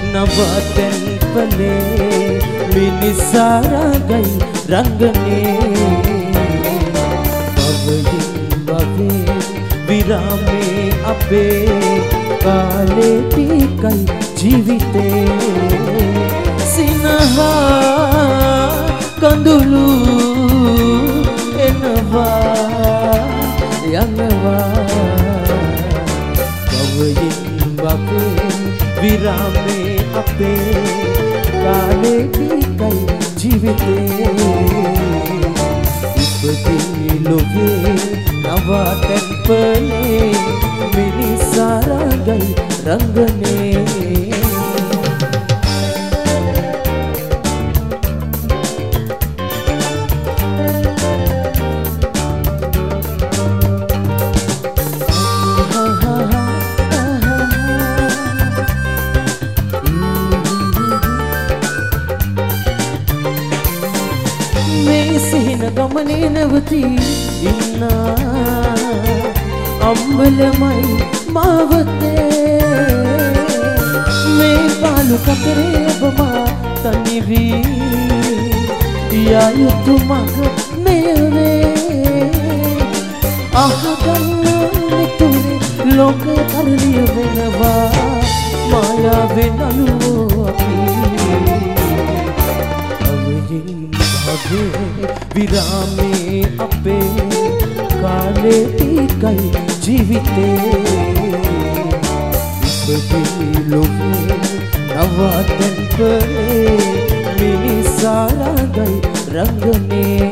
නවතැන් පලේ මිනිසා රඟයි රංගනේ භවයෙන් භවේ විරාමේ අපේ කාලේ ටිකයි ජීවිතේ සිනහා කඳුළු එනවා යනවා භවයෙන් භවේ විරාමේ අපේ කාලේ ටිකයි ජීවිතේ ඉපදී ලොවේ නවතැන් පලේ මිනිසා රඟයි රංගනේ ගමනේ නැවතී ඉන්නා අම්බලමයි මාවතේ මේ පාලු කතරේ ඔබමා තනි වී යයුතු මග මෙයවේ අහගන්න නිතුරේ ලෝක කරලිය වෙනවා මායාවෙන් අලුවෝ අපි විරාමේ අපේ කාලේ ටිකයි ජීවිතේ ඉපදී ලොවේ නවතැන් පලේ මිනිසා රඟයි රංගනේ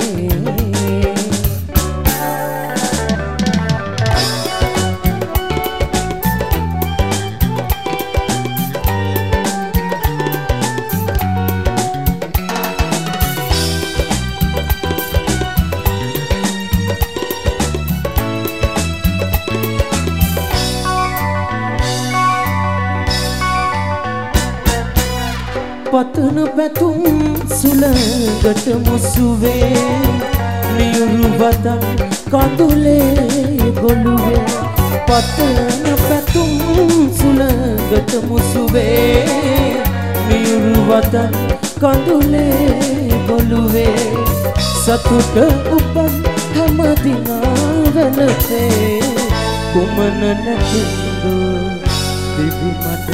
පතන පැතුම් සුළඟට මුසුවේ මියුරු වතන් කඳුලේ ගොළුවේ පතන පැතුම් සුළඟට මුසුවේ මියුරු වතන් කඳුලේ ගොළුවේ සතුට උපන් හැම දිනා වෙනසේ කුමන නැතිඳු දිවි මට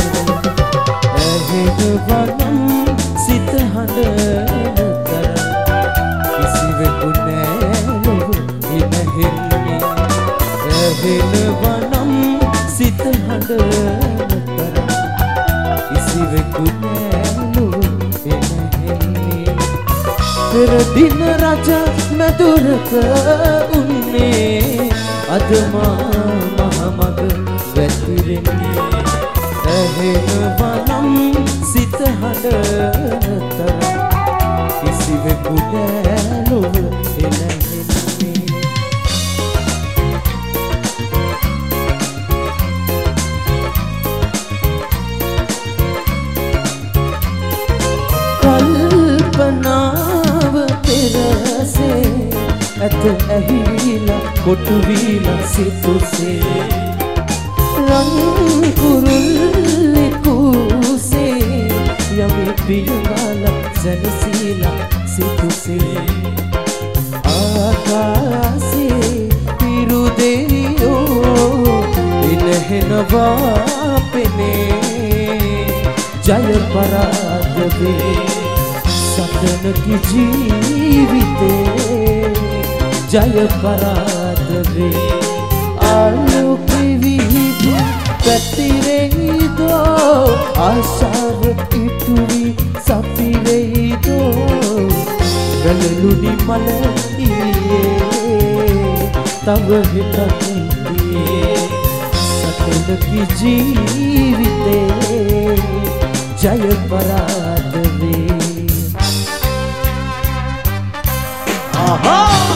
ඇහෙනවනම් සිත හඬන තරම් කිසිවෙකු නෑ ඉනහෙන්නේ ඇහෙනවනම් සිත හඬන තරම් කිසිවෙකු නෑ ඉනහෙන්නේ පෙර දින රජ මැදුරක උන්නේ අද මා මහමග වැතිරෙන්නේ ඇහෙනවනම් සිත හඬන තරම් කිසිවෙකු නෑ ලොව එනහෙන්නේ කල්පනාව පෙරසේ ඇත ඇහිලා කොටු වීලා සිතුසේ රන් කුරුල්ලෙකුසේ යමි පියවල සැනසීලා සිතුසේ ආකාසේ පිරුදෙයෝ ඉනහෙනවා පෙනේ ජය පරාද වේ සතනකි ජීවිතේ ජය පරාද වේ ආලෝකේ විහිදු පැතිරෙයිදෝ ආශාව ඉතුරි සපිරෙයිදෝ ගලලුනි මල ඉලියේ තව හිතක් හිටියේ සතනකි ජීවිතේ ජය පරාද වේ ආහා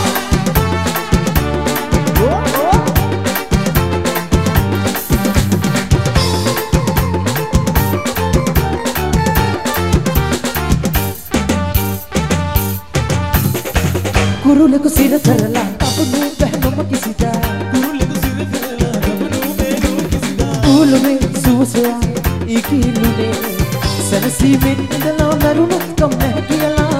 කුරුලෙකු සිර කරලා කපනු බැහැනොම කිසිදා කුරුලෙකු සිර කරලා කපනු බැහැනොම කිසිදා ඌලුමේ සුවසයා ඉකිලුනේ සැනසීමෙන් ඉඳලා මරුණත් කම් නැහැ කියලා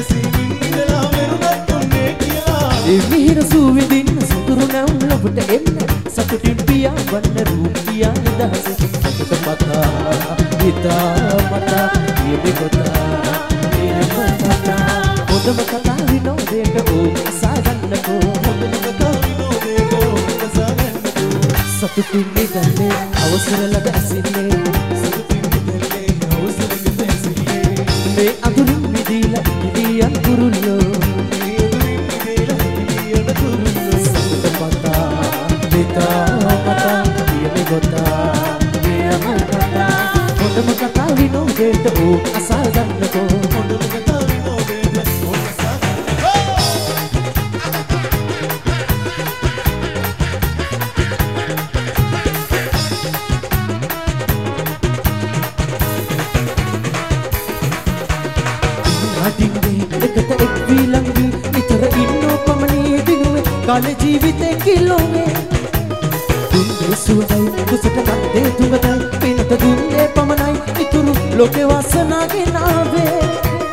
මිහිර සුවිඳින්න සතුරු නැවුම් ලොබට එන්න සතුටින් පියා වන්න රූපියා නිදහස සතුට මතා හිතා මතා ඊයේ කොතා හොඳම කතා විනෝදයට ඕක සාගන්නකෝ හොඳම කතා විනෝදයට ඕක සාගන්නකෝ සතුටින් නිදන්නේ අවසර ලද ඇසින්නේ සතුටින් නිදන්නේ අවසර ලද ඇසින්නේ මේ අඳුරින් මිදීලා ඉදියන් කුරුල්ලෝ හොඳම කතා විනෝදයට ඕක අසාගන්නකෝ හොඳම කතා විනෝදයට ඕක අසාගන්නකෝ අදින්නේ එකට එක් විලංගි විතර ඉන්නෝ පමණේ දිනුවේ කාලේ ජීවිතේ කිලෝනේ දුන්නේ සුවඳයි කුසට කන්දේ තුඟදයි පිනත දුන්නේ පමණයි ඉතුරු ලෝකේ වාසනාගෙන ආවේ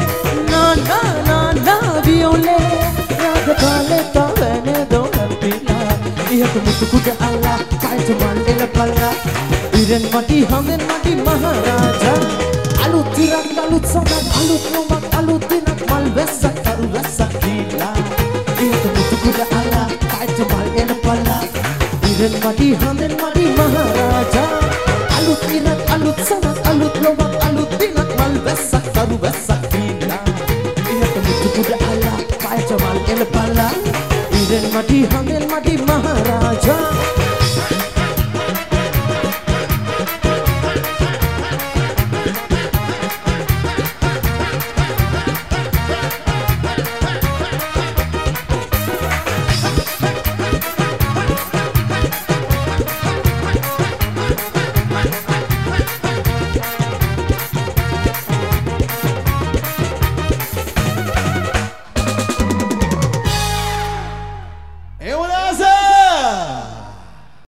නා වියෝලේ රාග කාලේ තවනේ දොරපිලා ඉහත මුතු කුඩ අල්ලා කයිට මණ්ඩල පල්ලා ඉරන් මටි හඳෙන් මටි මහරජා අලුත් තිරක් අලුත් සඳක් අලුත් නොමක් අලුත් දිනක් මල් වැස්සක් කරු වැස්සක් දීලා ඉහත මුතු කුඩ අල්ලා කයිට මණ්ඩල පල්ලා ඉරන් මටි හඳෙන් මටි මහරජා අලුත් දිනක් අලුත් සඳක් අලුත් නොමක් අලුත් දිනක් මල් වැස්සක් කරු වැස්සක් දීලා ඉහත මුතු කුඩ අල්ලා කයිට මණ්ඩල පල්ලා ඉරන් මටි හඳෙන් මටි මහරජා